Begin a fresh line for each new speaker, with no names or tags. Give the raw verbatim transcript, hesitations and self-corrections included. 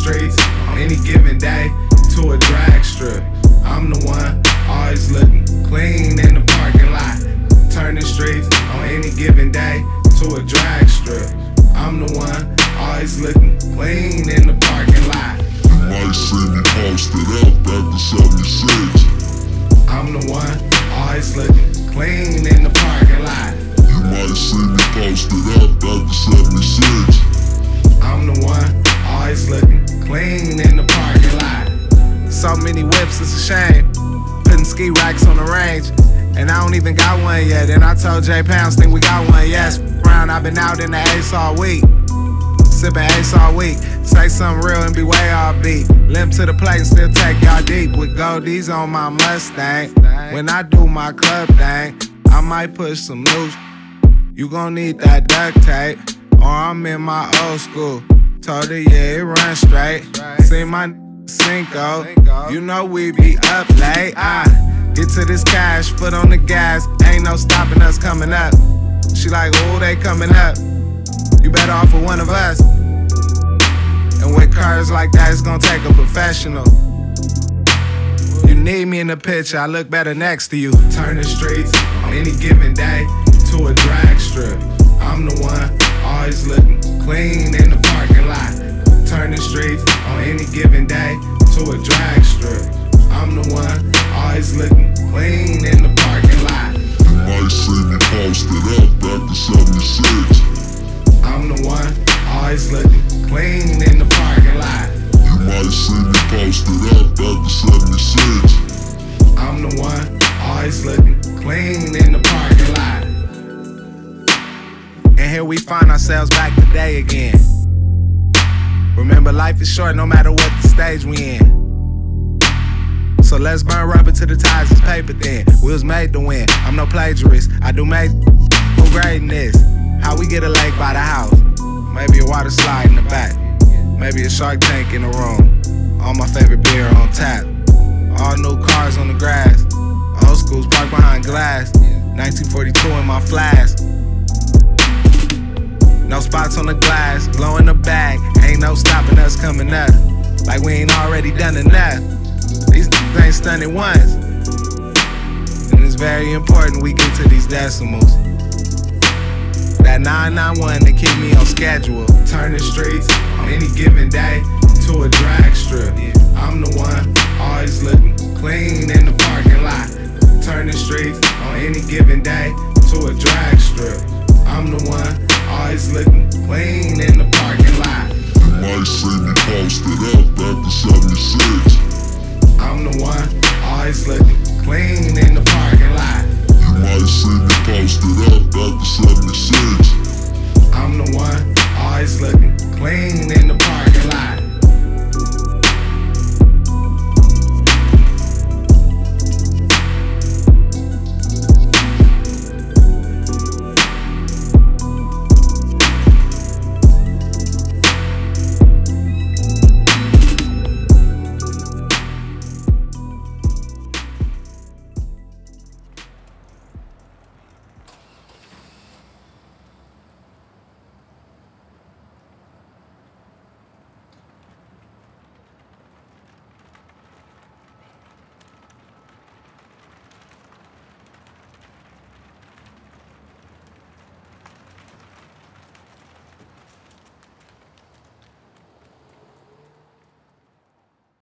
streets on any given day to a drag strip. I'm the one always looking clean in the parking lot. Turn the streets on any given day to a drag strip. I'm the one always looking clean in the parking lot.
You might see me posted up at the seventy-six.
I'm the one always looking clean in the parking lot.
You might see me posted up at the seventy-six.
I'm the one always looking clean in the parking lot. So many whips, it's a shame. Putting ski racks on the range, and I don't even got one yet. And I told Jay Pounds, think we got one, yes. Round, I've been out in the Ace all week, sipping Ace all week. Say something real and be way off beat. Limp to the plate and still take y'all deep. With goldies on my Mustang. When I do my club thing, I might push some loose. You gon' need that duct tape, or I'm in my old school. Told her, yeah, it run straight. See my Cinco, you know we be up late. I get to this cash, foot on the gas. Ain't no stopping us coming up. She like, oh, they coming up. You better off with one of us. And with cars like that, it's gonna take a professional. You need me in the picture, I look better next to you. Turn the streets on any given day to a drag strip. I'm the one always looking clean in the parking lot. Turn the streets on any given day to a drag strip. I'm the one always looking clean in the parking lot.
You might see me posted up at the seventy-six.
I'm the one always looking clean in the parking lot.
You might see me posted up at the seventy-six.
I'm the one always looking clean in the parking lot. And here we find ourselves back today again. Remember, life is short no matter what the stage we in. So let's burn rubber to the ties, it's paper thin. We was made to win, I'm no plagiarist. I do make no greatness. How we get a lake by the house? Maybe a water slide in the back. Maybe a shark tank in the room. All my favorite beer on tap. All new cars on the grass. Old schools parked behind glass. nineteen forty-two in my flask. No spots on the glass, blow in the bag. Ain't no stopping us coming up. Like we ain't already done enough. These ain't stunning ones. And it's very important we get to these decimals. That nine nine one to keep me on schedule. Turn the streets on any given day to a drag strip. I'm the one always looking clean in the parking lot. Turn the streets on any given day to a drag strip. I'm the one always looking clean in the parking lot.
You might see me posted up at the seventy-six.
I'm the one always looking clean in the parking lot.
You might see me posted up at the seventy-six.
I'm the one always looking clean